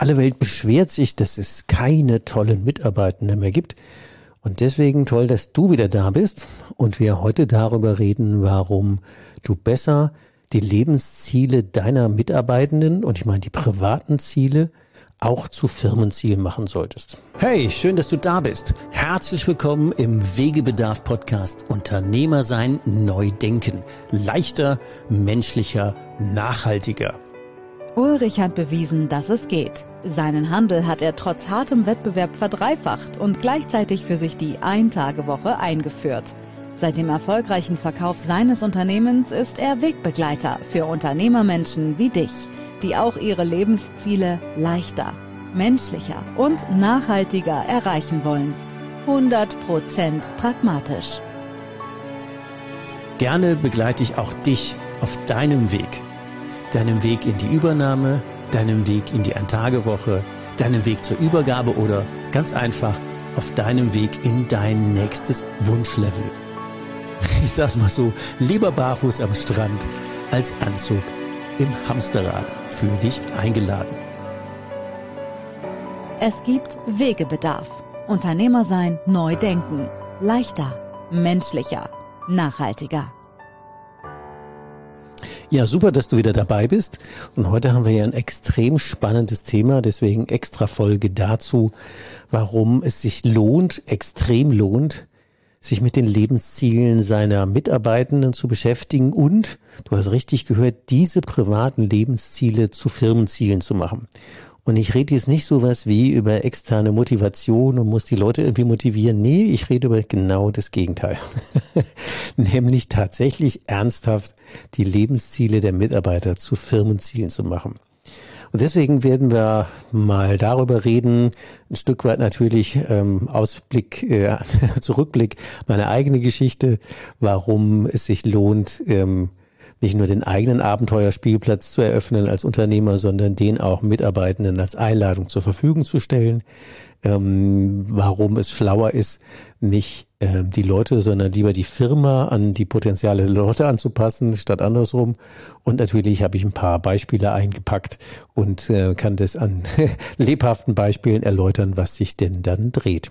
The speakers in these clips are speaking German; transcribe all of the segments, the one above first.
Alle Welt beschwert sich, dass es keine tollen Mitarbeitenden mehr gibt. Und deswegen toll, dass du wieder da bist und wir heute darüber reden, warum du besser die Lebensziele deiner Mitarbeitenden, und ich meine die privaten Ziele, auch zu Firmenzielen machen solltest. Hey, schön, dass du da bist. Herzlich willkommen im Wegebedarf-Podcast Unternehmer sein, neu denken. Leichter, menschlicher, nachhaltiger. Ulrich hat bewiesen, dass es geht. Seinen Handel hat er trotz hartem Wettbewerb verdreifacht und gleichzeitig für sich die Ein-Tage-Woche eingeführt. Seit dem erfolgreichen Verkauf seines Unternehmens ist er Wegbegleiter für Unternehmermenschen wie dich, die auch ihre Lebensziele leichter, menschlicher und nachhaltiger erreichen wollen. 100% pragmatisch. Gerne begleite ich auch dich auf deinem Weg. Deinem Weg in die Übernahme, deinem Weg in die Ein-Tage-Woche, deinem Weg zur Übergabe oder ganz einfach auf deinem Weg in dein nächstes Wunschlevel. Ich sag's mal so, lieber barfuß am Strand als Anzug im Hamsterrad. Fühl dich eingeladen. Es gibt Wegebedarf. Unternehmer sein, neu denken. Leichter, menschlicher, nachhaltiger. Ja, super, dass du wieder dabei bist. Und heute haben wir ja ein extrem spannendes Thema, deswegen extra Folge dazu, warum es sich extrem lohnt, sich mit den Lebenszielen seiner Mitarbeitenden zu beschäftigen und, du hast richtig gehört, diese privaten Lebensziele zu Firmenzielen zu machen. Und ich rede jetzt nicht sowas wie über externe Motivation und muss die Leute irgendwie motivieren. Nee, ich rede über genau das Gegenteil. Nämlich tatsächlich ernsthaft die Lebensziele der Mitarbeiter zu Firmenzielen zu machen. Und deswegen werden wir mal darüber reden, ein Stück weit natürlich Zurückblick, meine eigene Geschichte, warum es sich lohnt, nicht nur den eigenen Abenteuerspielplatz zu eröffnen als Unternehmer, sondern den auch Mitarbeitenden als Einladung zur Verfügung zu stellen, warum es schlauer ist, nicht die Leute, sondern lieber die Firma an die Potenziale der Leute anzupassen, statt andersrum. Und natürlich habe ich ein paar Beispiele eingepackt und kann das an lebhaften Beispielen erläutern, was sich denn dann dreht.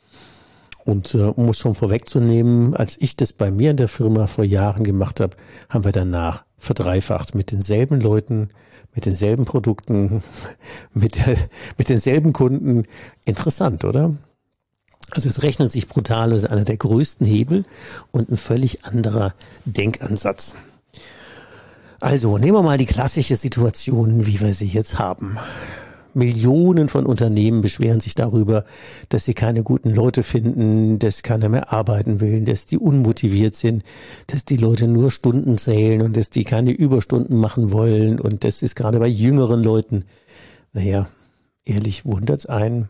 Und um es schon vorwegzunehmen, als ich das bei mir in der Firma vor Jahren gemacht habe, haben wir danach verdreifacht mit denselben Leuten, mit denselben Produkten, mit denselben Kunden. Interessant, oder? Also es rechnet sich brutal, das ist einer der größten Hebel und ein völlig anderer Denkansatz. Also nehmen wir mal die klassische Situation, wie wir sie jetzt haben. Millionen von Unternehmen beschweren sich darüber, dass sie keine guten Leute finden, dass keiner mehr arbeiten will, dass die unmotiviert sind, dass die Leute nur Stunden zählen und dass die keine Überstunden machen wollen. Und das ist gerade bei jüngeren Leuten, naja, ehrlich wundert's einen.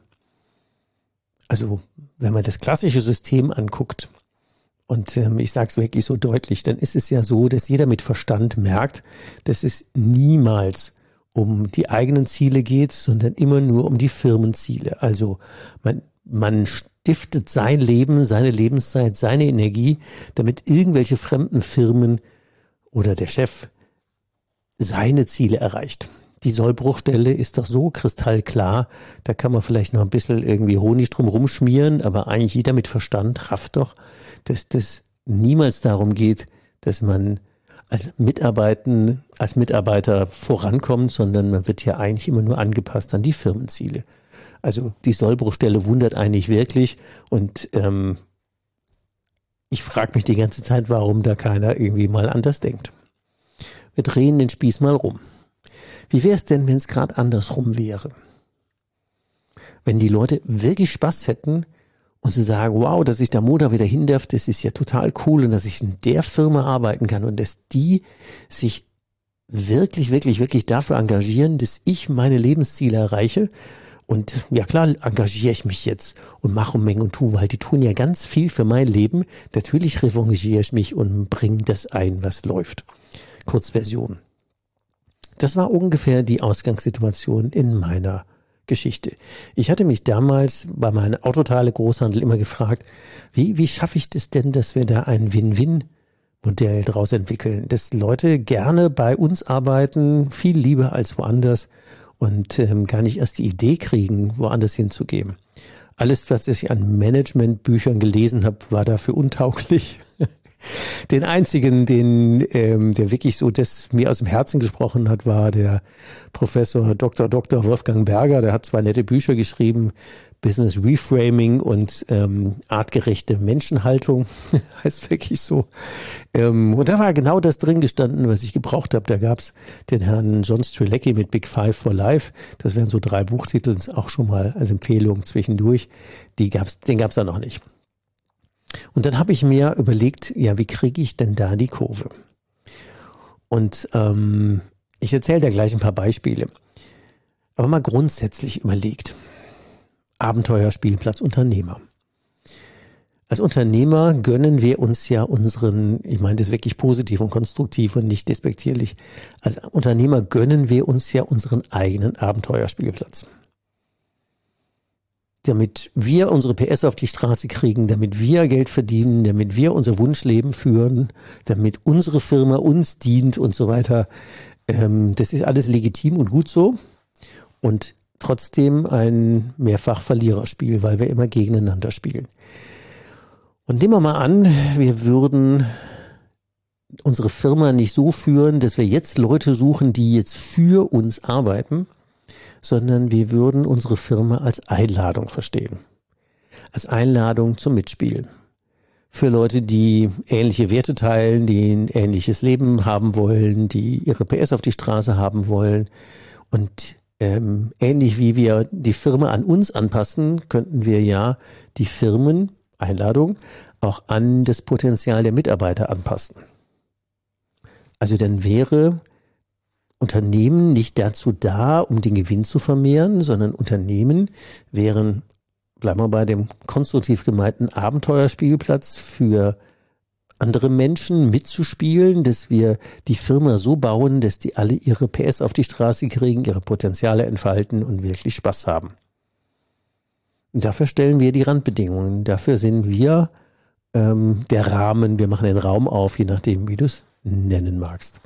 Also wenn man das klassische System anguckt, und ich sage es wirklich so deutlich, dann ist es ja so, dass jeder mit Verstand merkt, dass es niemals um die eigenen Ziele geht, sondern immer nur um die Firmenziele. Also man stiftet sein Leben, seine Lebenszeit, seine Energie, damit irgendwelche fremden Firmen oder der Chef seine Ziele erreicht. Die Sollbruchstelle ist doch so kristallklar, da kann man vielleicht noch ein bisschen irgendwie Honig drum rumschmieren, aber eigentlich jeder mit Verstand rafft doch, dass das niemals darum geht, dass man als Mitarbeiter vorankommt, sondern man wird ja eigentlich immer nur angepasst an die Firmenziele. Also die Sollbruchstelle wundert eigentlich wirklich und ich frage mich die ganze Zeit, warum da keiner irgendwie mal anders denkt. Wir drehen den Spieß mal rum. Wie wäre es denn, wenn es gerade andersrum wäre? Wenn die Leute wirklich Spaß hätten und sie sagen, wow, dass ich da Montag wieder hin darf, das ist ja total cool und dass ich in der Firma arbeiten kann und dass die sich wirklich, wirklich, wirklich dafür engagieren, dass ich meine Lebensziele erreiche. Und ja klar, engagiere ich mich jetzt und mache und Menge und tue, weil die tun ja ganz viel für mein Leben. Natürlich revanchiere ich mich und bringe das ein, was läuft. Kurzversion. Das war ungefähr die Ausgangssituation in meiner Geschichte. Ich hatte mich damals bei meinem Autoteile-Großhandel immer gefragt, wie schaffe ich das denn, dass wir da ein Win-Win-Modell draus entwickeln, dass Leute gerne bei uns arbeiten, viel lieber als woanders und gar nicht erst die Idee kriegen, woanders hinzugehen. Alles, was ich an Managementbüchern gelesen habe, war dafür untauglich. Den einzigen, der wirklich so das mir aus dem Herzen gesprochen hat, war der Professor Dr. Wolfgang Berger. Der hat 2 nette Bücher geschrieben, Business Reframing und artgerechte Menschenhaltung, heißt wirklich so. Und da war genau das drin gestanden, was ich gebraucht habe. Da gab's den Herrn John Strelecki mit Big Five for Life. Das wären so 3 Buchtitel, auch schon mal als Empfehlung zwischendurch. Den gab's da noch nicht. Und dann habe ich mir überlegt, ja, wie kriege ich denn da die Kurve? Und ich erzähle da gleich ein paar Beispiele. Aber mal grundsätzlich überlegt. Abenteuerspielplatz Unternehmer. Als Unternehmer gönnen wir uns ja ich meine das wirklich positiv und konstruktiv und nicht despektierlich, als Unternehmer gönnen wir uns ja unseren eigenen Abenteuerspielplatz. Damit wir unsere PS auf die Straße kriegen, damit wir Geld verdienen, damit wir unser Wunschleben führen, damit unsere Firma uns dient und so weiter. Das ist alles legitim und gut so und trotzdem ein Mehrfach-Verliererspiel, weil wir immer gegeneinander spielen. Und nehmen wir mal an, wir würden unsere Firma nicht so führen, dass wir jetzt Leute suchen, die jetzt für uns arbeiten, sondern wir würden unsere Firma als Einladung verstehen. Als Einladung zum Mitspielen. Für Leute, die ähnliche Werte teilen, die ein ähnliches Leben haben wollen, die ihre PS auf die Straße haben wollen. Und ähnlich wie wir die Firma an uns anpassen, könnten wir ja die Firmen-Einladung auch an das Potenzial der Mitarbeiter anpassen. Also dann wäre Unternehmen nicht dazu da, um den Gewinn zu vermehren, sondern Unternehmen wären, bleiben wir bei dem konstruktiv gemeinten Abenteuerspielplatz für andere Menschen mitzuspielen, dass wir die Firma so bauen, dass die alle ihre PS auf die Straße kriegen, ihre Potenziale entfalten und wirklich Spaß haben. Und dafür stellen wir die Randbedingungen. Dafür sind wir der Rahmen, wir machen den Raum auf, je nachdem, wie du es nennen magst.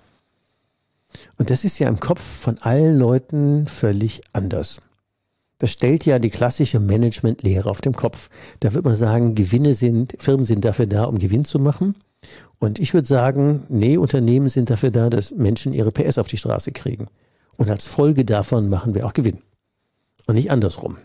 Und das ist ja im Kopf von allen Leuten völlig anders. Das stellt ja die klassische Management-Lehre auf dem Kopf. Da würde man sagen, Firmen sind dafür da, um Gewinn zu machen. Und ich würde sagen, nee, Unternehmen sind dafür da, dass Menschen ihre PS auf die Straße kriegen. Und als Folge davon machen wir auch Gewinn. Und nicht andersrum.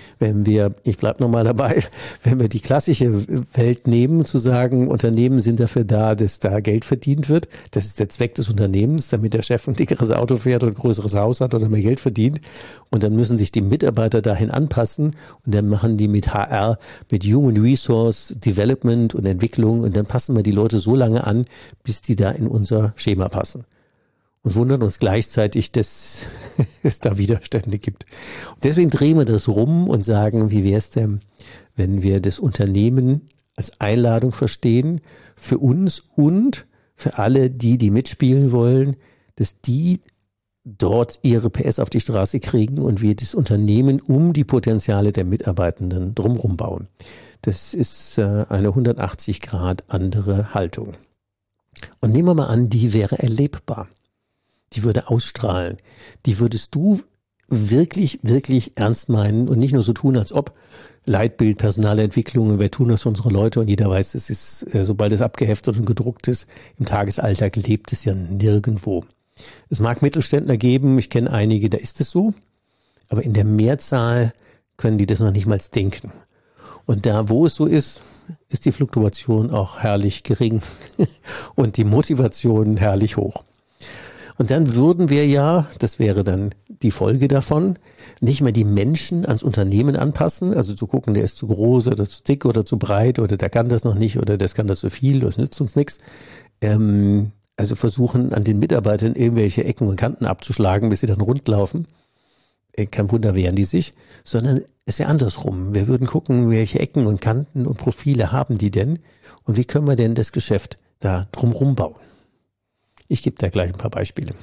Ich bleib nochmal dabei, wenn wir die klassische Welt nehmen, zu sagen, Unternehmen sind dafür da, dass da Geld verdient wird. Das ist der Zweck des Unternehmens, damit der Chef ein dickeres Auto fährt oder ein größeres Haus hat oder mehr Geld verdient. Und dann müssen sich die Mitarbeiter dahin anpassen und dann machen die mit HR, mit Human Resource Development und Entwicklung und dann passen wir die Leute so lange an, bis die da in unser Schema passen. Und wundern uns gleichzeitig, dass es da Widerstände gibt. Und deswegen drehen wir das rum und sagen, wie wäre es denn, wenn wir das Unternehmen als Einladung verstehen, für uns und für alle, die mitspielen wollen, dass die dort ihre PS auf die Straße kriegen und wir das Unternehmen um die Potenziale der Mitarbeitenden drumherum bauen. Das ist eine 180 Grad andere Haltung. Und nehmen wir mal an, die wäre erlebbar. Die würde ausstrahlen. Die würdest du wirklich, wirklich ernst meinen und nicht nur so tun, als ob Leitbild, Personalentwicklung, wir tun das für unsere Leute und jeder weiß, es ist, sobald es abgeheftet und gedruckt ist, im Tagesalltag lebt es ja nirgendwo. Es mag Mittelständler geben, ich kenne einige, da ist es so, aber in der Mehrzahl können die das noch nicht mal denken. Und da, wo es so ist, ist die Fluktuation auch herrlich gering und die Motivation herrlich hoch. Und dann würden wir ja, das wäre dann die Folge davon, nicht mehr die Menschen ans Unternehmen anpassen, also zu gucken, der ist zu groß oder zu dick oder zu breit oder der kann das noch nicht oder das kann das zu viel, das nützt uns nichts. Also versuchen an den Mitarbeitern irgendwelche Ecken und Kanten abzuschlagen, bis sie dann rund laufen. Kein Wunder wehren die sich, sondern es wäre andersrum. Wir würden gucken, welche Ecken und Kanten und Profile haben die denn und wie können wir denn das Geschäft da drumherum bauen. Ich gebe da gleich ein paar Beispiele.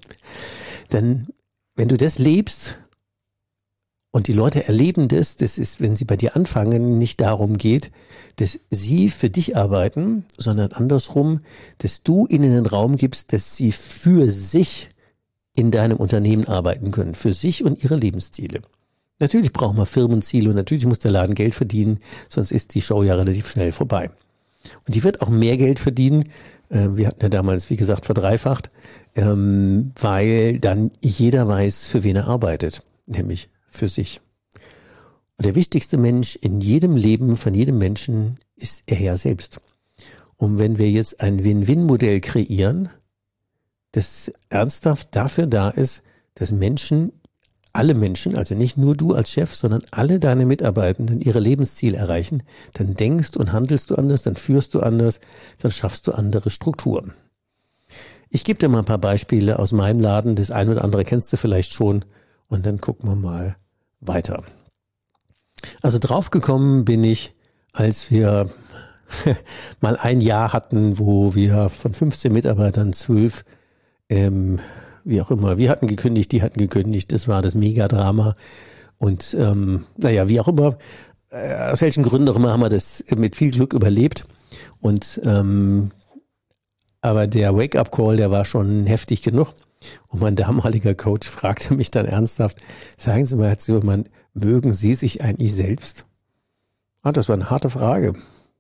Denn wenn du das lebst und die Leute erleben das ist, wenn sie bei dir anfangen, nicht darum geht, dass sie für dich arbeiten, sondern andersrum, dass du ihnen den Raum gibst, dass sie für sich in deinem Unternehmen arbeiten können, für sich und ihre Lebensziele. Natürlich braucht man Firmenziele und natürlich muss der Laden Geld verdienen, sonst ist die Show ja relativ schnell vorbei. Und die wird auch mehr Geld verdienen, wir hatten ja damals, wie gesagt, verdreifacht, weil dann jeder weiß, für wen er arbeitet, nämlich für sich. Und der wichtigste Mensch in jedem Leben von jedem Menschen ist er ja selbst. Und wenn wir jetzt ein Win-Win-Modell kreieren, das ernsthaft dafür da ist, dass Menschen, alle Menschen, also nicht nur du als Chef, sondern alle deine Mitarbeitenden ihre Lebensziele erreichen, dann denkst und handelst du anders, dann führst du anders, dann schaffst du andere Strukturen. Ich gebe dir mal ein paar Beispiele aus meinem Laden, das ein oder andere kennst du vielleicht schon und dann gucken wir mal weiter. Also draufgekommen bin ich, als wir mal ein Jahr hatten, wo wir von 15 Mitarbeitern 12, wie auch immer, wir hatten gekündigt, die hatten gekündigt, das war das Megadrama und wie auch immer, aus welchen Gründen auch immer haben wir das mit viel Glück überlebt und aber der Wake-up-Call, der war schon heftig genug und mein damaliger Coach fragte mich dann ernsthaft, sagen Sie mal, Herr Zimmermann, mögen Sie sich eigentlich selbst? Das war eine harte Frage.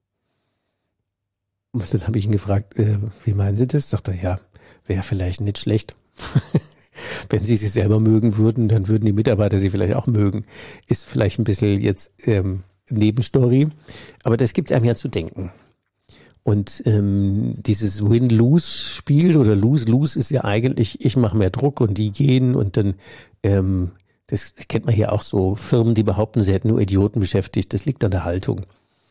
Und dann habe ich ihn gefragt, wie meinen Sie das? Sagt er, ja, wäre vielleicht nicht schlecht. Wenn Sie sich selber mögen würden, dann würden die Mitarbeiter Sie vielleicht auch mögen. Ist vielleicht ein bisschen jetzt Nebenstory, aber das gibt einem ja zu denken. Und dieses Win-Lose-Spiel oder Lose-Lose ist ja eigentlich, ich mache mehr Druck und die gehen und dann das kennt man hier auch so, Firmen, die behaupten, sie hätten nur Idioten beschäftigt, das liegt an der Haltung.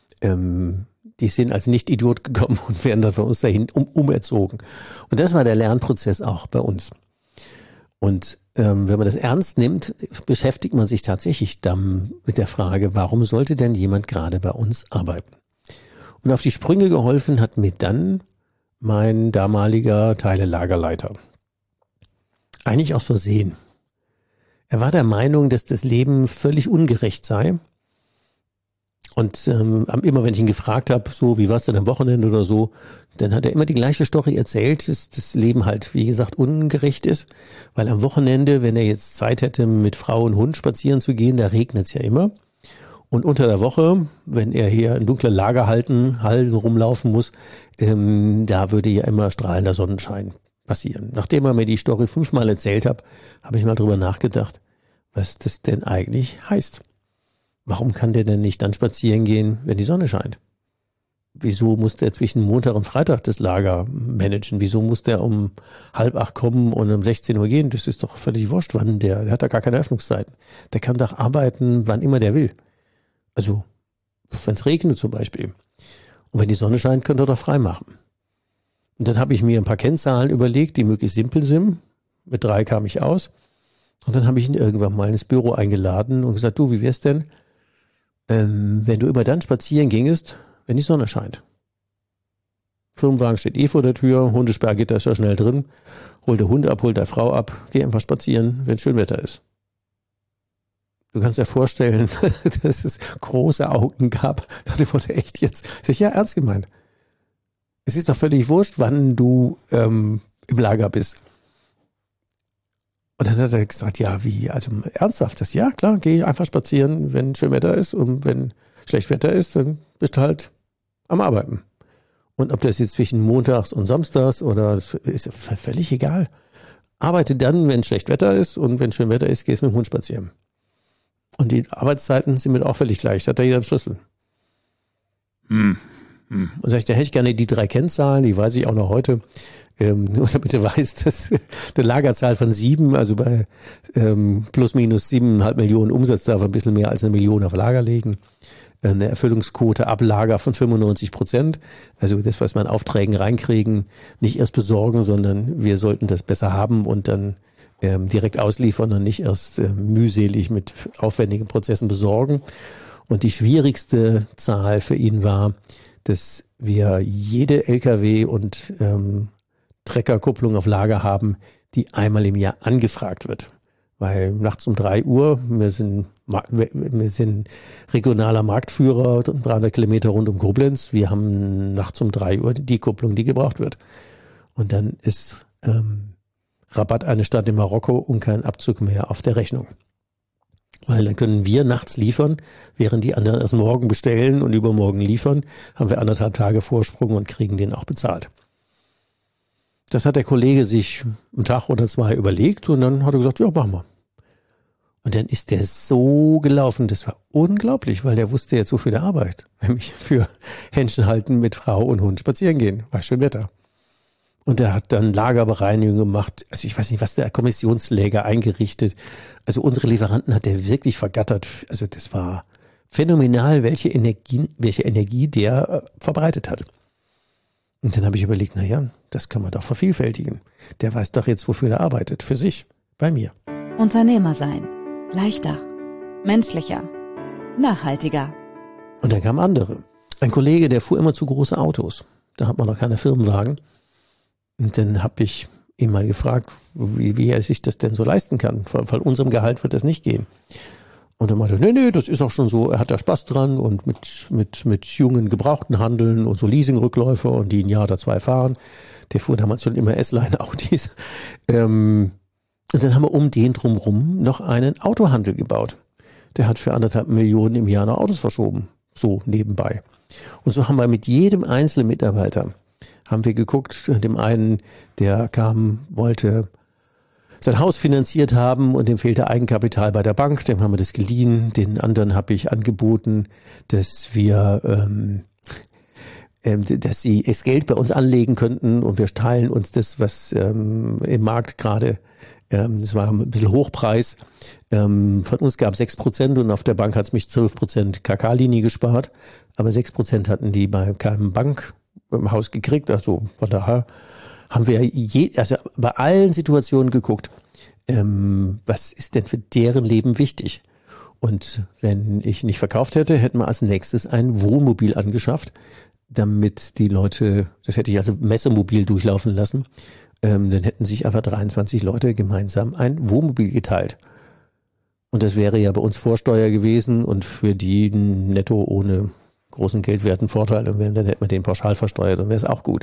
Die sind als Nicht-Idiot gekommen und werden dann von uns dahin umerzogen. Und das war der Lernprozess auch bei uns. Und wenn man das ernst nimmt, beschäftigt man sich tatsächlich dann mit der Frage, warum sollte denn jemand gerade bei uns arbeiten? Und auf die Sprünge geholfen hat mir dann mein damaliger Teilelagerleiter. Eigentlich aus Versehen. Er war der Meinung, dass das Leben völlig ungerecht sei. Und immer wenn ich ihn gefragt habe, so wie war's denn am Wochenende oder so, dann hat er immer die gleiche Story erzählt, dass das Leben halt, wie gesagt, ungerecht ist. Weil am Wochenende, wenn er jetzt Zeit hätte, mit Frau und Hund spazieren zu gehen, da regnet's ja immer. Und unter der Woche, wenn er hier in dunklen Lagerhallen rumlaufen muss, da würde ja immer strahlender Sonnenschein passieren. Nachdem er mir die Story 5-mal erzählt hat, habe ich mal drüber nachgedacht, was das denn eigentlich heißt. Warum kann der denn nicht dann spazieren gehen, wenn die Sonne scheint? Wieso muss der zwischen Montag und Freitag das Lager managen? Wieso muss der um 7:30 kommen und um 16 Uhr gehen? Das ist doch völlig wurscht, wann der hat da gar keine Öffnungszeiten. Der kann doch arbeiten, wann immer der will. Also, wenn es regnet zum Beispiel. Und wenn die Sonne scheint, könnt ihr doch frei machen. Und dann habe ich mir ein paar Kennzahlen überlegt, die möglichst simpel sind. Mit 3 kam ich aus. Und dann habe ich ihn irgendwann mal ins Büro eingeladen und gesagt, du, wie wär's denn, wenn du immer dann spazieren gingest, wenn die Sonne scheint? Firmenwagen steht vor der Tür, Hundesperrgitter ist ja schnell drin. Hol der Hund ab, hol der Frau ab, geh einfach spazieren, wenn schön Wetter ist. Du kannst dir vorstellen, dass es große Augen gab. Da wurde echt jetzt. Sag ich, ja, ernst gemeint. Es ist doch völlig wurscht, wann du im Lager bist. Und dann hat er gesagt, ja, wie, also ernsthaft? Das, ja, klar, geh einfach spazieren, wenn schön Wetter ist. Und wenn schlecht Wetter ist, dann bist du halt am Arbeiten. Und ob das jetzt zwischen montags und samstags oder ist völlig egal. Arbeite dann, wenn schlecht Wetter ist und wenn schön Wetter ist, gehst mit dem Hund spazieren. Und die Arbeitszeiten sind mir auch völlig gleich. Da hat da jeder einen Schlüssel. Und sag ich, da hätte ich gerne die 3 Kennzahlen, die weiß ich auch noch heute. Nur damit du weißt, dass eine Lagerzahl von 7, also bei plus minus 7,5 Millionen Umsatz darf ein bisschen mehr als 1 Million auf Lager legen. Eine Erfüllungsquote ab Lager von 95%. Also das, was wir an Aufträgen reinkriegen, nicht erst besorgen, sondern wir sollten das besser haben und dann direkt ausliefern und nicht erst mühselig mit aufwendigen Prozessen besorgen. Und die schwierigste Zahl für ihn war, dass wir jede LKW und Treckerkupplung auf Lager haben, die einmal im Jahr angefragt wird. Weil nachts um 3 Uhr, wir sind regionaler Marktführer, 300 Kilometer rund um Koblenz, wir haben nachts um 3 Uhr die Kupplung, die gebraucht wird. Und dann ist Rabatt eine Stadt in Marokko und kein Abzug mehr auf der Rechnung. Weil dann können wir nachts liefern, während die anderen erst morgen bestellen und übermorgen liefern, haben wir 1,5 Tage Vorsprung und kriegen den auch bezahlt. Das hat der Kollege sich einen Tag oder 2 überlegt und dann hat er gesagt, ja, machen wir. Und dann ist der so gelaufen, das war unglaublich, weil der wusste jetzt, wofür der arbeitet. Nämlich für Händchen halten mit Frau und Hund spazieren gehen, war schön Wetter. Und er hat dann Lagerbereinigung gemacht, also ich weiß nicht, was der Kommissionsläger eingerichtet. Also unsere Lieferanten hat er wirklich vergattert. Also das war phänomenal, welche Energie der verbreitet hat. Und dann habe ich überlegt, das kann man doch vervielfältigen. Der weiß doch jetzt, wofür er arbeitet, für sich, bei mir. Unternehmer sein. Leichter, menschlicher, nachhaltiger. Und dann kamen andere. Ein Kollege, der fuhr immer zu große Autos. Da hat man noch keine Firmenwagen. Und dann habe ich ihn mal gefragt, wie er sich das denn so leisten kann. Von unserem Gehalt wird das nicht gehen. Und dann meinte er, nee, das ist auch schon so. Er hat da Spaß dran und mit jungen Gebrauchten handeln und so Leasingrückläufer und die ein Jahr oder 2 fahren. Der fuhr damals schon immer S-Line-Audis. Und dann haben wir um den drumherum noch einen Autohandel gebaut. Der hat für 1,5 Millionen im Jahr noch Autos verschoben. So nebenbei. Und so haben wir mit jedem einzelnen Mitarbeiter haben wir geguckt, dem einen, der kam, wollte sein Haus finanziert haben und dem fehlte Eigenkapital bei der Bank, dem haben wir das geliehen. Den anderen habe ich angeboten, dass sie das Geld bei uns anlegen könnten und wir teilen uns das, was im Markt gerade, das war ein bisschen Hochpreis, von uns gab es 6% und auf der Bank hat es mich 12% KK-Linie gespart, aber 6% hatten die bei keinem Bank im Haus gekriegt, also von daher haben wir bei allen Situationen geguckt, was ist denn für deren Leben wichtig? Und wenn ich nicht verkauft hätte, hätten wir als nächstes ein Wohnmobil angeschafft, damit die Leute, das hätte ich also Messemobil durchlaufen lassen, dann hätten sich einfach 23 Leute gemeinsam ein Wohnmobil geteilt. Und das wäre ja bei uns Vorsteuer gewesen und für die netto ohne großen geldwerten Vorteil und dann hätte man den pauschal versteuert und wäre es auch gut.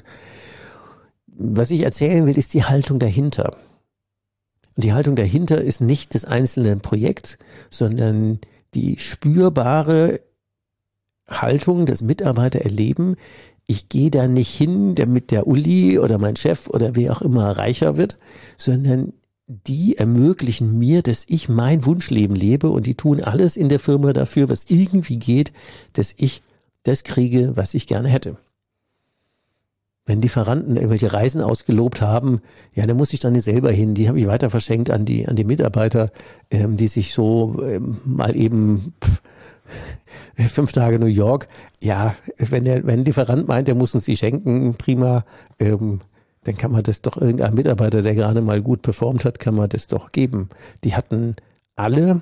Was ich erzählen will, ist die Haltung dahinter. Und die Haltung dahinter ist nicht das einzelne Projekt, sondern die spürbare Haltung, dass Mitarbeiter erleben, ich gehe da nicht hin, damit der Uli oder mein Chef oder wer auch immer reicher wird, sondern die ermöglichen mir, dass ich mein Wunschleben lebe und die tun alles in der Firma dafür, was irgendwie geht, dass ich das kriege, was ich gerne hätte. Wenn Lieferanten irgendwelche Reisen ausgelobt haben, ja, dann muss ich dann nicht selber hin. Die habe ich weiter verschenkt an die Mitarbeiter, die sich so mal eben 5 Tage New York. Ja, wenn ein Lieferant meint, der muss uns die schenken, prima. Dann kann man das doch irgendein Mitarbeiter, der gerade mal gut performt hat, kann man das doch geben. Die hatten alle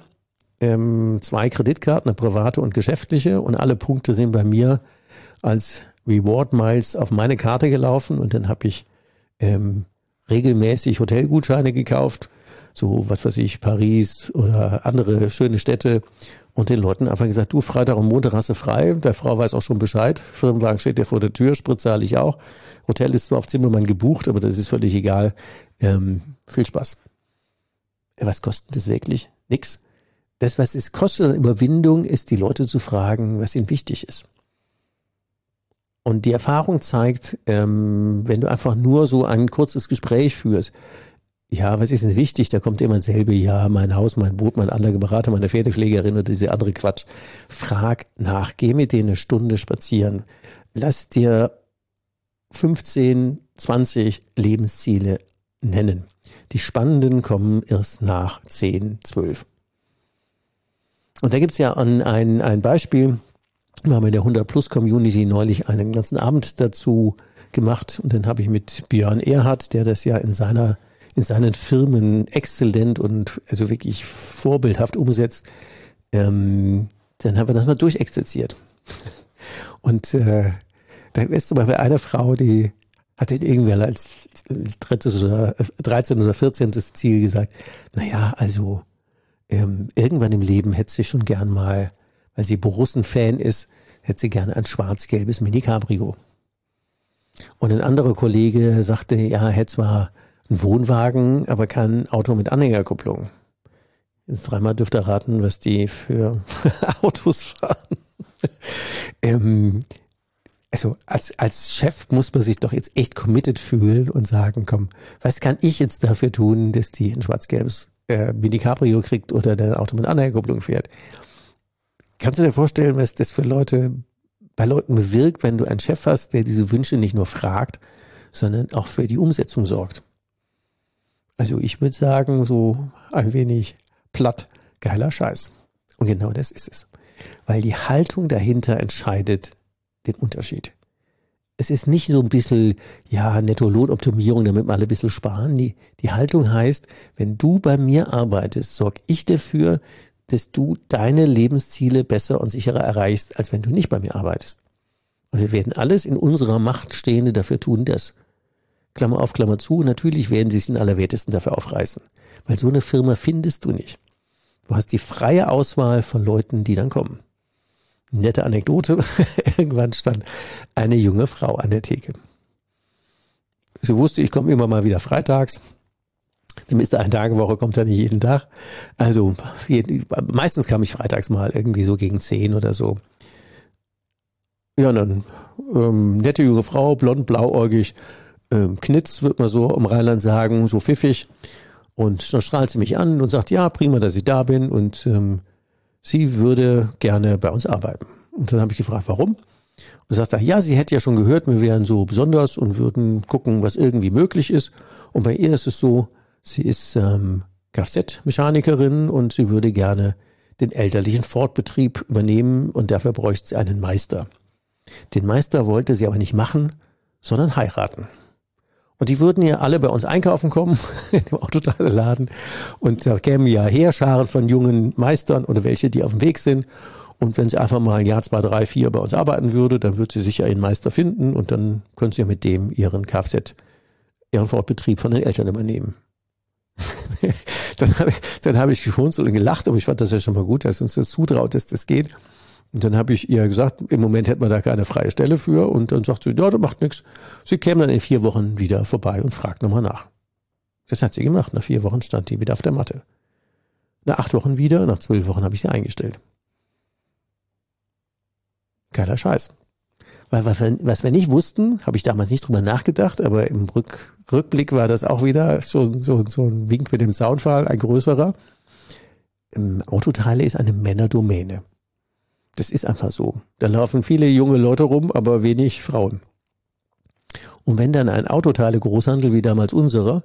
2 Kreditkarten, eine private und geschäftliche, und alle Punkte sind bei mir als Reward Miles auf meine Karte gelaufen und dann habe ich regelmäßig Hotelgutscheine gekauft, so was weiß ich, Paris oder andere schöne Städte, und den Leuten einfach gesagt, du, Freitag und Montag hast du frei, der Frau weiß auch schon Bescheid, Firmenwagen steht dir vor der Tür, Sprit zahle ich auch, Hotel ist zwar auf Zimmermann gebucht, aber das ist völlig egal, viel Spaß. Was kostet das wirklich? Nix. Das, was es kostet an Überwindung, ist, die Leute zu fragen, was ihnen wichtig ist. Und die Erfahrung zeigt, wenn du einfach nur so ein kurzes Gespräch führst, ja, was ist denn wichtig? Da kommt immer dasselbe, ja, mein Haus, mein Boot, mein Anlageberater, meine Pferdepflegerin oder diese andere Quatsch. Frag nach, geh mit denen 1 Stunde spazieren. Lass dir 15, 20 Lebensziele nennen. Die spannenden kommen erst nach 10, 12. Und da gibt's ja ein Beispiel. Wir haben in der 100-Plus-Community neulich einen ganzen Abend dazu gemacht. Und dann habe ich mit Björn Erhardt, der das ja in seinen Firmen exzellent und also wirklich vorbildhaft umsetzt, dann haben wir das mal durchexerziert. Und da ist zum Beispiel eine Frau, die hat dann irgendwann als 13. oder 14. Ziel gesagt, naja, also irgendwann im Leben hätte sie schon gern mal, weil sie Borussen-Fan ist, hätte sie gerne ein schwarz-gelbes Mini-Cabrio. Und ein anderer Kollege sagte, ja, er hätte zwar Ein Wohnwagen, aber kein Auto mit Anhängerkupplung. Jetzt dreimal dürft ihr raten, was die für Autos fahren. Also als Chef muss man sich doch jetzt echt committed fühlen und sagen, komm, was kann ich jetzt dafür tun, dass die ein schwarz-gelbes Mini Cabrio kriegt oder der Auto mit Anhängerkupplung fährt? Kannst du dir vorstellen, was das bei Leuten bewirkt, wenn du einen Chef hast, der diese Wünsche nicht nur fragt, sondern auch für die Umsetzung sorgt? Also ich würde sagen, so ein wenig platt, geiler Scheiß. Und genau das ist es. Weil die Haltung dahinter entscheidet den Unterschied. Es ist nicht so ein bisschen, Netto-Lohnoptimierung, damit wir alle ein bisschen sparen. Die Haltung heißt, wenn du bei mir arbeitest, sorge ich dafür, dass du deine Lebensziele besser und sicherer erreichst, als wenn du nicht bei mir arbeitest. Und wir werden alles in unserer Macht Stehende dafür tun, das. Klammer auf, Klammer zu, natürlich werden sie sich den Allerwertesten dafür aufreißen. Weil so eine Firma findest du nicht. Du hast die freie Auswahl von Leuten, die dann kommen. Nette Anekdote, irgendwann stand eine junge Frau an der Theke. Sie wusste, ich komme immer mal wieder freitags. Die Mr. Ein-Tage-Woche kommt ja nicht jeden Tag. Also meistens kam ich freitags mal irgendwie so gegen 10 oder so. Ja, dann nette junge Frau, blond, blauäugig, Knitz, wird man so im Rheinland sagen, so pfiffig. Und dann strahlt sie mich an und sagt, ja, prima, dass ich da bin und sie würde gerne bei uns arbeiten. Und dann habe ich gefragt, warum? Und sagt er, ja, sie hätte ja schon gehört, wir wären so besonders und würden gucken, was irgendwie möglich ist. Und bei ihr ist es so, sie ist Kfz-Mechanikerin und sie würde gerne den elterlichen Fortbetrieb übernehmen und dafür bräuchte sie einen Meister. Den Meister wollte sie aber nicht machen, sondern heiraten. Und die würden ja alle bei uns einkaufen kommen, in dem Autoteileladen. Und da kämen ja Heerscharen von jungen Meistern oder welche, die auf dem Weg sind. Und wenn sie einfach mal ein Jahr, 2, 3, 4 bei uns arbeiten würde, dann wird sie sicher ihren Meister finden und dann können sie ja mit dem ihren Fortbetrieb von den Eltern übernehmen. Dann habe ich geschmunzelt und gelacht, aber ich fand das ja schon mal gut, dass uns das zutraut, dass das geht. Und dann habe ich ihr gesagt, im Moment hätten wir da keine freie Stelle für. Und dann sagt sie, ja, das macht nichts. Sie käme dann in 4 Wochen wieder vorbei und fragt nochmal nach. Das hat sie gemacht. Nach 4 Wochen stand die wieder auf der Matte. Nach 8 Wochen wieder, nach 12 Wochen habe ich sie eingestellt. Geiler Scheiß. Weil was wir nicht wussten, habe ich damals nicht drüber nachgedacht, aber im Rückblick war das auch wieder schon so ein Wink mit dem Zaunpfahl, ein größerer. Autoteile ist eine Männerdomäne. Das ist einfach so. Da laufen viele junge Leute rum, aber wenig Frauen. Und wenn dann ein Autoteile-Großhandel wie damals unserer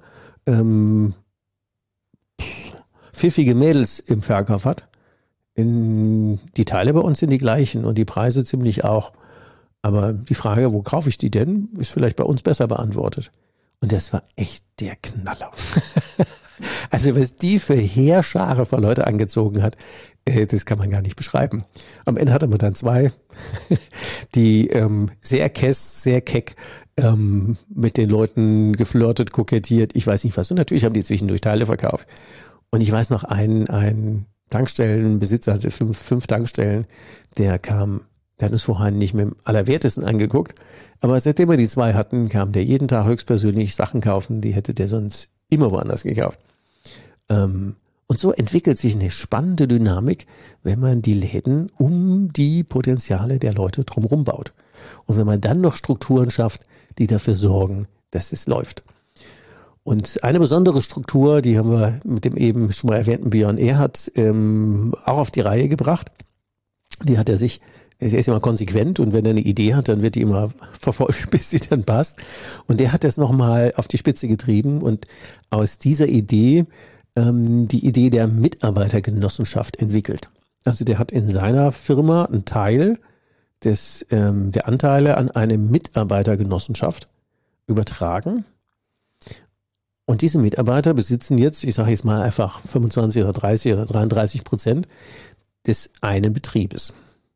pfiffige Mädels im Verkauf hat, die Teile bei uns sind die gleichen und die Preise ziemlich auch. Aber die Frage, wo kaufe ich die denn, ist vielleicht bei uns besser beantwortet. Und das war echt der Knaller. Also was die für Heerschare von Leute angezogen hat, das kann man gar nicht beschreiben. Am Ende hatte man dann 2, die sehr keck mit den Leuten geflirtet, kokettiert, ich weiß nicht was. Und natürlich haben die zwischendurch Teile verkauft. Und ich weiß noch, ein Tankstellenbesitzer hatte 5 Tankstellen, der hat uns vorher nicht mit dem Allerwertesten angeguckt. Aber seitdem wir die 2 hatten, kam der jeden Tag höchstpersönlich Sachen kaufen, die hätte der sonst immer woanders gekauft. Und so entwickelt sich eine spannende Dynamik, wenn man die Läden um die Potenziale der Leute drumherum baut. Und wenn man dann noch Strukturen schafft, die dafür sorgen, dass es läuft. Und eine besondere Struktur, die haben wir mit dem eben schon mal erwähnten Björn Erhardt auch auf die Reihe gebracht. Er ist immer konsequent und wenn er eine Idee hat, dann wird die immer verfolgt, bis sie dann passt. Und der hat das nochmal auf die Spitze getrieben und aus dieser Idee die Idee der Mitarbeitergenossenschaft entwickelt. Also der hat in seiner Firma einen Teil der Anteile an eine Mitarbeitergenossenschaft übertragen. Und diese Mitarbeiter besitzen jetzt, ich sage jetzt mal einfach 25 oder 30 oder 33% des einen Betriebes.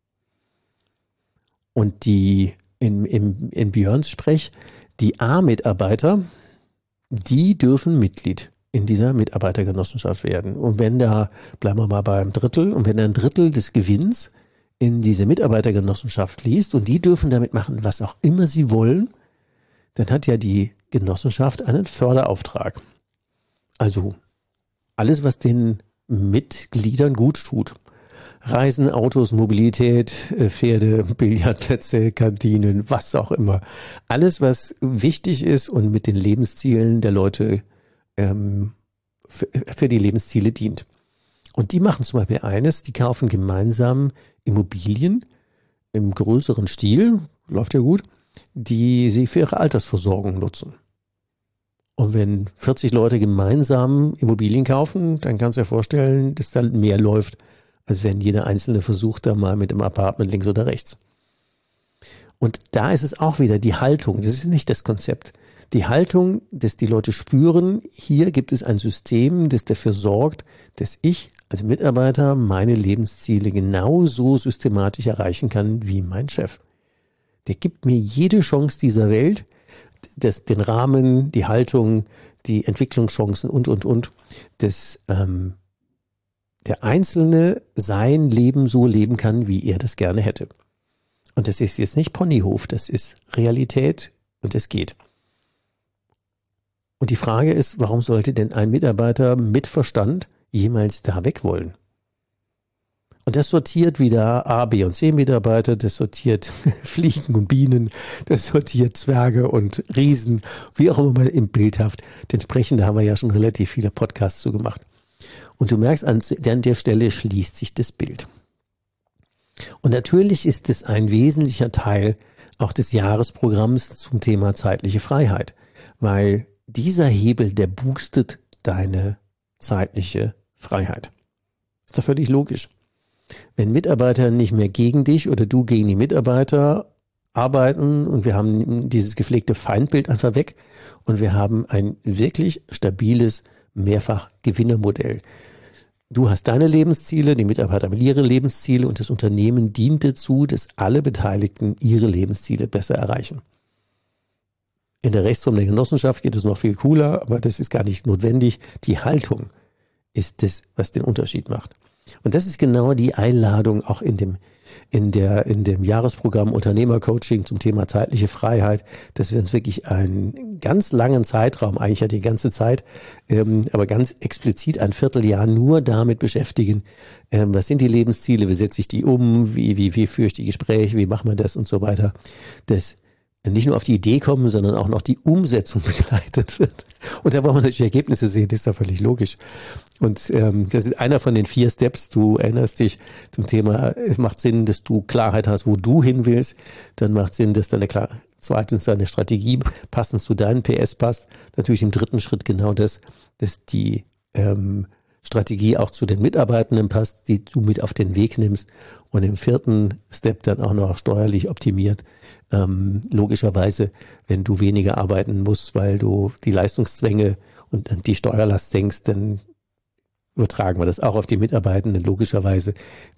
Und die in Björns Sprech, die A-Mitarbeiter, die dürfen Mitglied in dieser Mitarbeitergenossenschaft werden. Und wenn da, bleiben wir mal beim Drittel, und wenn da ein Drittel des Gewinns in diese Mitarbeitergenossenschaft fließt und die dürfen damit machen, was auch immer sie wollen, dann hat ja die Genossenschaft einen Förderauftrag. Also alles, was den Mitgliedern gut tut. Reisen, Autos, Mobilität, Pferde, Billardplätze, Kantinen, was auch immer. Alles, was wichtig ist und mit den Lebenszielen der Leute für die Lebensziele dient. Und die machen zum Beispiel eines, die kaufen gemeinsam Immobilien im größeren Stil, läuft ja gut, die sie für ihre Altersversorgung nutzen. Und wenn 40 Leute gemeinsam Immobilien kaufen, dann kannst du dir vorstellen, dass da mehr läuft, als wenn jeder Einzelne versucht, da mal mit dem Apartment links oder rechts. Und da ist es auch wieder die Haltung, das ist nicht das Konzept. Die Haltung, dass die Leute spüren, hier gibt es ein System, das dafür sorgt, dass ich als Mitarbeiter meine Lebensziele genauso systematisch erreichen kann wie mein Chef. Der gibt mir jede Chance dieser Welt, den Rahmen, die Haltung, die Entwicklungschancen und, dass der Einzelne sein Leben so leben kann, wie er das gerne hätte. Und das ist jetzt nicht Ponyhof, das ist Realität und es geht. Und die Frage ist, warum sollte denn ein Mitarbeiter mit Verstand jemals da weg wollen? Und das sortiert wieder A, B und C Mitarbeiter, das sortiert Fliegen und Bienen, das sortiert Zwerge und Riesen, wie auch immer man im Bild hat. Entsprechend haben wir ja schon relativ viele Podcasts zu gemacht. Und du merkst, an der Stelle schließt sich das Bild. Und natürlich ist es ein wesentlicher Teil auch des Jahresprogramms zum Thema zeitliche Freiheit, weil dieser Hebel, der boostet deine zeitliche Freiheit. Ist doch völlig logisch. Wenn Mitarbeiter nicht mehr gegen dich oder du gegen die Mitarbeiter arbeiten und wir haben dieses gepflegte Feindbild einfach weg und wir haben ein wirklich stabiles Mehrfach-Gewinnermodell. Du hast deine Lebensziele, die Mitarbeiter haben ihre Lebensziele und das Unternehmen dient dazu, dass alle Beteiligten ihre Lebensziele besser erreichen. In der Rechtsform der Genossenschaft geht es noch viel cooler, aber das ist gar nicht notwendig. Die Haltung ist das, was den Unterschied macht. Und das ist genau die Einladung auch in dem Jahresprogramm Unternehmercoaching zum Thema zeitliche Freiheit, dass wir uns wirklich einen ganz langen Zeitraum, eigentlich ja die ganze Zeit, aber ganz explizit ein Vierteljahr nur damit beschäftigen, was sind die Lebensziele, wie setze ich die um, wie führe ich die Gespräche, wie macht man das und so weiter, dass nicht nur auf die Idee kommen, sondern auch noch die Umsetzung begleitet wird. Und da wollen wir natürlich Ergebnisse sehen, das ist ja völlig logisch. Und das ist einer von den 4 Steps. Du erinnerst dich zum Thema, es macht Sinn, dass du Klarheit hast, wo du hin willst. Dann macht Sinn, dass zweitens deine Strategie passend zu deinen PS passt. Natürlich im 3. Schritt genau das, dass die Strategie auch zu den Mitarbeitenden passt, die du mit auf den Weg nimmst. Und im 4. Step dann auch noch steuerlich optimiert. Logischerweise, wenn du weniger arbeiten musst, weil du die Leistungszwänge und die Steuerlast senkst, dann übertragen wir das auch auf die Mitarbeitenden. Logischerweise,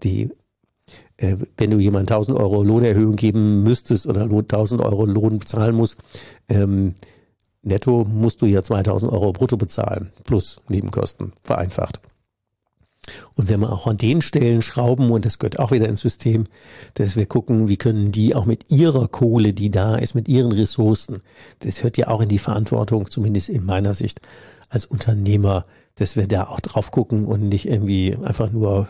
wenn du jemand 1.000 Euro Lohnerhöhung geben müsstest oder 1.000 Euro Lohn bezahlen musst, netto musst du ja 2.000 Euro brutto bezahlen, plus Nebenkosten, vereinfacht. Und wenn wir auch an den Stellen schrauben, und das gehört auch wieder ins System, dass wir gucken, wie können die auch mit ihrer Kohle, die da ist, mit ihren Ressourcen, das hört ja auch in die Verantwortung, zumindest in meiner Sicht als Unternehmer, dass wir da auch drauf gucken und nicht irgendwie einfach nur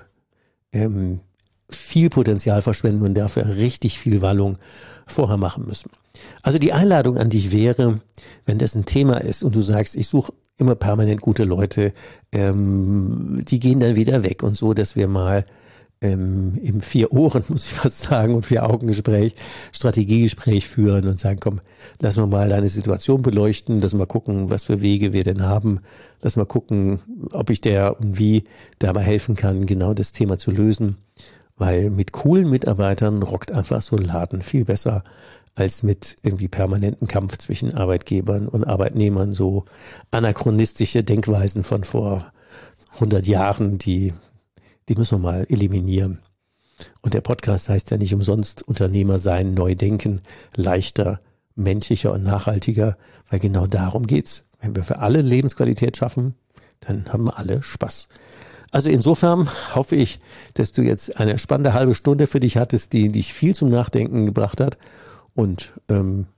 viel Potenzial verschwenden und dafür richtig viel Wallung vorher machen müssen. Also die Einladung an dich wäre, wenn das ein Thema ist und du sagst, ich suche immer permanent gute Leute, die gehen dann wieder weg und so, dass wir mal im 4 Ohren, muss ich fast sagen, und 4 Augengespräch, Strategiegespräch führen und sagen, komm, lass mal deine Situation beleuchten, lass mal gucken, was für Wege wir denn haben, lass mal gucken, ob ich der und wie dabei helfen kann, genau das Thema zu lösen, weil mit coolen Mitarbeitern rockt einfach so ein Laden viel besser als mit irgendwie permanenten Kampf zwischen Arbeitgebern und Arbeitnehmern, so anachronistische Denkweisen von vor 100 Jahren, die müssen wir mal eliminieren. Und der Podcast heißt ja nicht umsonst Unternehmer sein, neu denken, leichter, menschlicher und nachhaltiger, weil genau darum geht's. Wenn wir für alle Lebensqualität schaffen, dann haben wir alle Spaß. Also insofern hoffe ich, dass du jetzt eine spannende halbe Stunde für dich hattest, die dich viel zum Nachdenken gebracht hat und du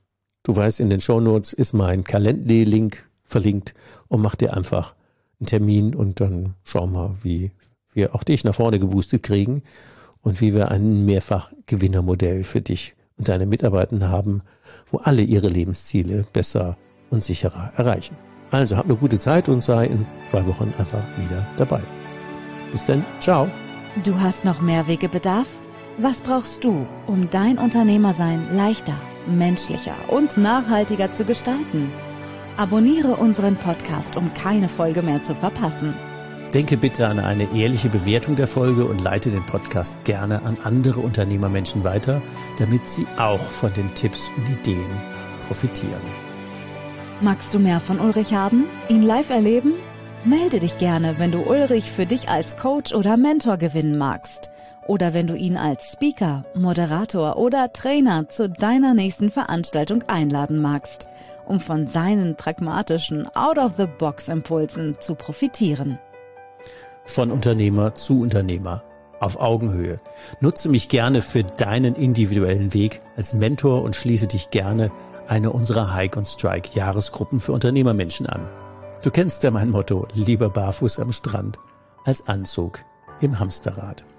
Du weißt, in den Shownotes ist mein Calendly-Link verlinkt und mach dir einfach einen Termin und dann schauen wir, wie wir auch dich nach vorne geboostet kriegen und wie wir ein Mehrfach-Gewinnermodell für dich und deine Mitarbeitenden haben, wo alle ihre Lebensziele besser und sicherer erreichen. Also hab eine gute Zeit und sei in 2 Wochen einfach wieder dabei. Bis dann, ciao. Du hast noch Mehrwegebedarf? Was brauchst du, um dein Unternehmersein leichter, menschlicher und nachhaltiger zu gestalten? Abonniere unseren Podcast, um keine Folge mehr zu verpassen. Denke bitte an eine ehrliche Bewertung der Folge und leite den Podcast gerne an andere Unternehmermenschen weiter, damit sie auch von den Tipps und Ideen profitieren. Magst du mehr von Ulrich haben? Ihn live erleben? Melde dich gerne, wenn du Ulrich für dich als Coach oder Mentor gewinnen magst. Oder wenn du ihn als Speaker, Moderator oder Trainer zu deiner nächsten Veranstaltung einladen magst, um von seinen pragmatischen Out-of-the-Box-Impulsen zu profitieren. Von Unternehmer zu Unternehmer, auf Augenhöhe. Nutze mich gerne für deinen individuellen Weg als Mentor und schließe dich gerne eine unserer Hike on Strike Jahresgruppen für Unternehmermenschen an. Du kennst ja mein Motto, lieber barfuß am Strand als Anzug im Hamsterrad.